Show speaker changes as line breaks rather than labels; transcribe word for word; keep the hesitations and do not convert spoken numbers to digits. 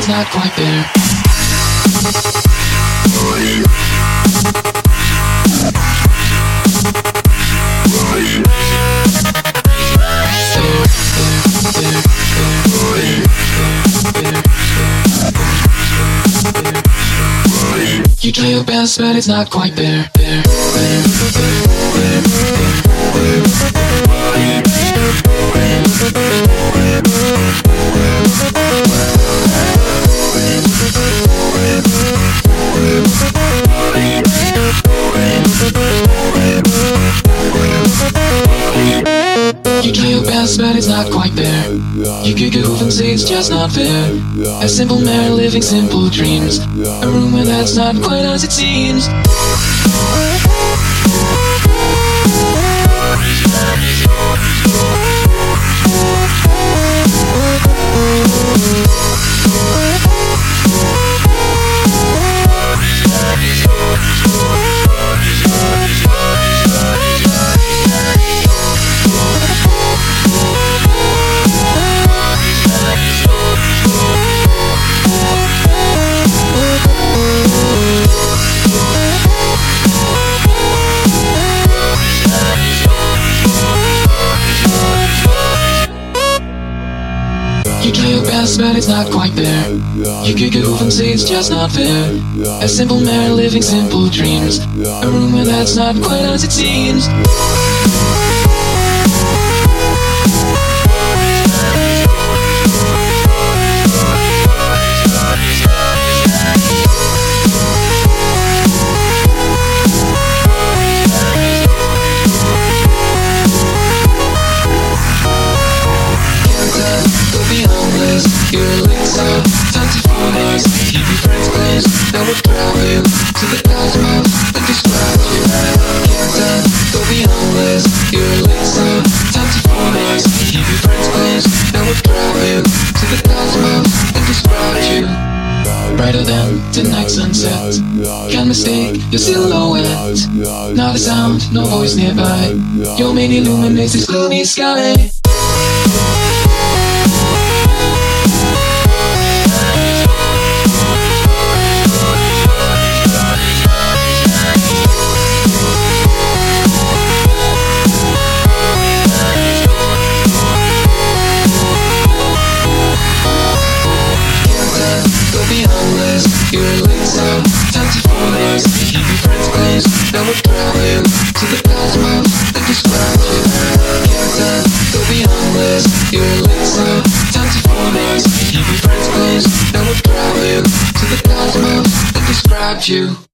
not quite there. You try your best, but it's not quite there. There, there, there, there, You try your best, but it's not quite there. You could go and say it's just not fair. A simple man living simple dreams, a rumor that's not quite as it seems. You try your best, but it's not quite there. You could go and say it's just not fair. A simple man living simple dreams, a rumor that's not quite as it seems. You're a elixir, fancy foreigners. Keep your friends close, that would grab you to the cosmos and describe you. Can't stand, go beyond this. You're a elixir, fancy foreigners. Keep your friends close, that would grab you to the cosmos and describe you. Brighter than tonight's sunset, can't mistake your silhouette. Not a sound, no voice nearby. Your main illuminates this gloomy sky. You're a elixir, fancy foreigners. Keep your friends close, that would grab you to the cosmos and describe you. Can't stand, go beyond this. You're a elixir, fancy foreigners. Keep your friends close, that would grab you to the cosmos and describe you.